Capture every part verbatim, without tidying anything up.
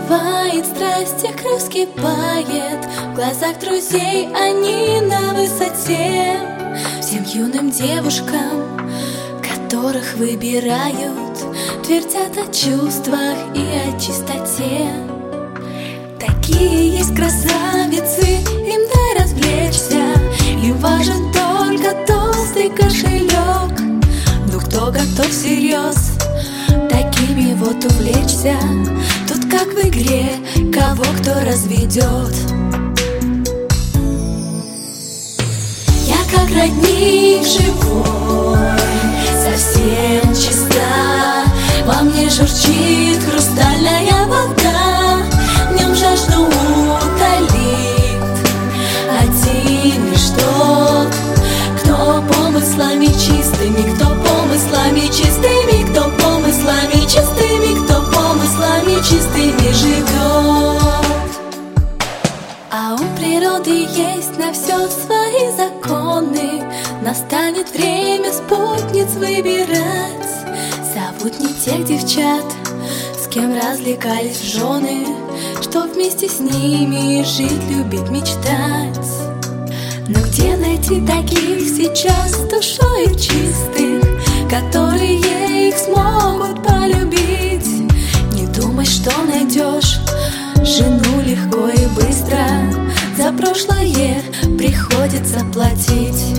бывает, страсть их кровь вскипает, в глазах друзей они на высоте. Всем юным девушкам, которых выбирают, твердят о чувствах и о чистоте. Такие есть красавицы, им дай развлечься, им важен только толстый кошелек. Но кто готов всерьез такими вот увлечься? Тут как в игре, кого кто разведет. Я как родник живой, совсем чиста, во мне журчит хрустальная вода, в нем жажду утолит один лишь тот, кто помыслами чистыми, кто помыслами чистыми, кто помыслами чистыми, кто помыслами чистыми живет. А у природы есть на все свои законы, настанет время спутниц выбирать. Зовут не тех девчат, с кем развлекались в жены, что вместе с ними жить, любить, мечтать. Но где найти таких сейчас душою чистых, которые их смогут полюбить? Не думай, что найдешь жену легко и быстро, за прошлое приходится платить.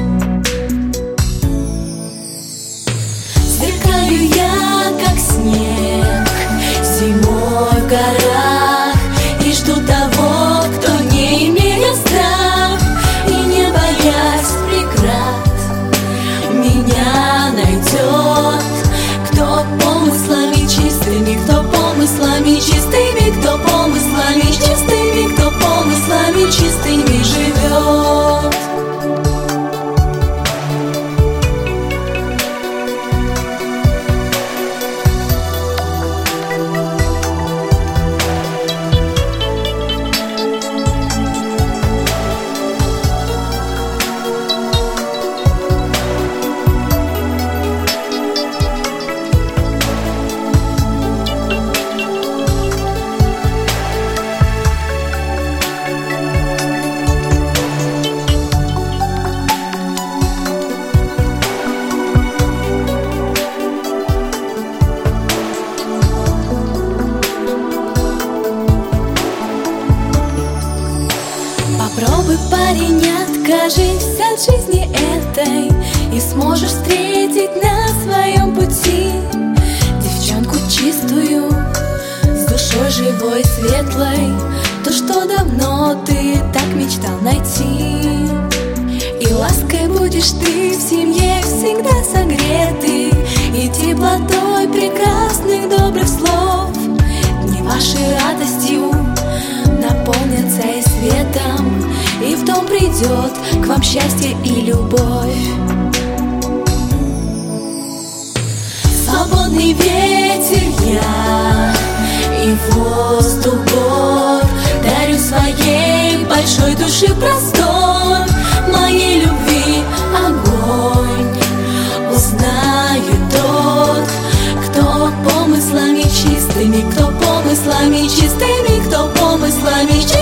Сверкаю я, как снег, зимой в горах, и жду того, кто, не имея страх и не боясь преград, меня найдет. Кто помыслами чистыми, кто помыслами чистыми, кто помыслами чистыми, кто помыслами чистыми живет. Попробуй, парень, не откажись от жизни этой, и сможешь встретить на своем пути девчонку чистую, с душой живой и светлой, то, что давно ты так мечтал найти. И лаской будешь ты в семье всегда согретый, и теплотой прекрасных добрых слов. Дни вашей радостью наполнятся и светом, и в дом придет к вам счастье и любовь. Свободный ветер я и воздух гор дарю своей большой души простор, моей любви огонь узнает тот, кто помыслами чистыми, кто помыслами чистыми, кто помыслами чистыми,